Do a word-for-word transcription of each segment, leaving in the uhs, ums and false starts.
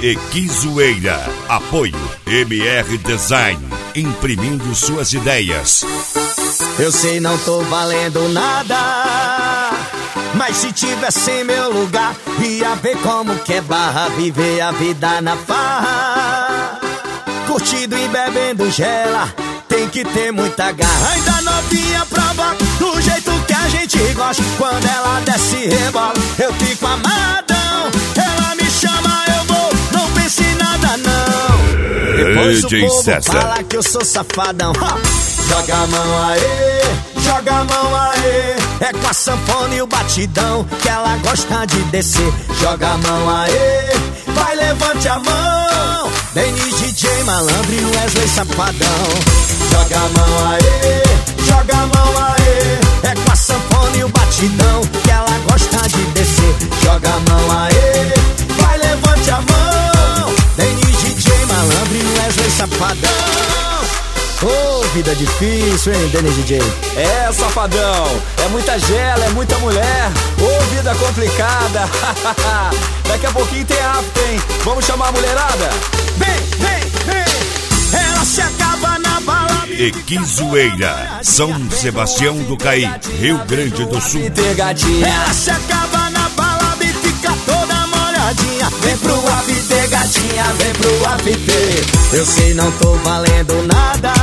E que zoeira. Apoio M R Design, imprimindo suas ideias. Eu sei, não tô valendo nada, mas se tivesse em meu lugar, ia ver como que é barra, viver a vida na farra. Curtindo e bebendo gela, tem que ter muita garra. Ainda novinha prova do jeito que a gente gosta. Quando ela desce e rebola, eu fico amadão. Ela me chama, eu vou, não pense em nada não. Depois o povo fala que eu sou safadão. Joga a mão aí, joga a mão aí. É com a sanfona e o batidão que ela gosta de descer. Joga a mão aí, vai, levante a mão. Denis D J Malandro e Wesley Safadão. Joga a mão aí, joga a mão aí. É com a sanfona e o batidão que ela gosta de descer. Joga a mão aí, vai, levante a mão. Denis D J Malandro e Wesley Safadão. Ô, oh, vida difícil, hein, Denis D J? É, safadão, é muita gela, é muita mulher. Ô, oh, vida complicada. Daqui a pouquinho tem after, hein? Vamos chamar a mulherada? Vem, vem, vem. Ela se acaba na balada. E que zoeira. São Sebastião do Caí, Rio Grande do Sul. Ela se acaba na balada e fica toda molhadinha. Vem pro after, gatinha, vem pro after. Eu sei, não tô valendo nada,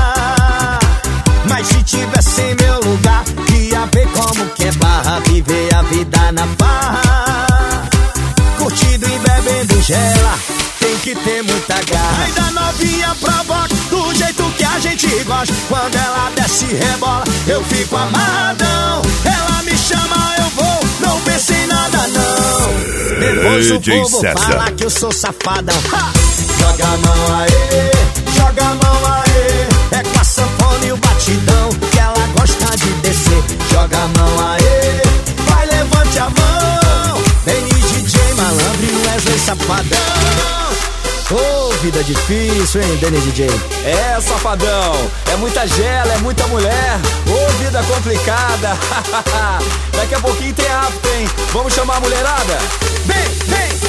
mas se tivesse em meu lugar, ia ver como que é barra, viver a vida na farra. Curtindo e bebendo gela, tem que ter muita garra. Ainda novinha provoca do jeito que a gente gosta. Quando ela desce e rebola, eu fico amarradão. Ela me chama, eu vou, não pense em nada não. Depois o povo fala que eu sou safadão. Ha! Joga a mão aí, joga a mão aí. É com a sanfona e o batidão que ela gosta de descer. Joga a mão aí, vai, levante a mão. Denis D J Malandro e Wesley Safadão. Ô, oh, vida difícil, hein, Denis D J? É, safadão, é muita gela, é muita mulher. Ô, oh, vida complicada. Daqui a pouquinho tem after, hein? Vamos chamar a mulherada? Vem, vem.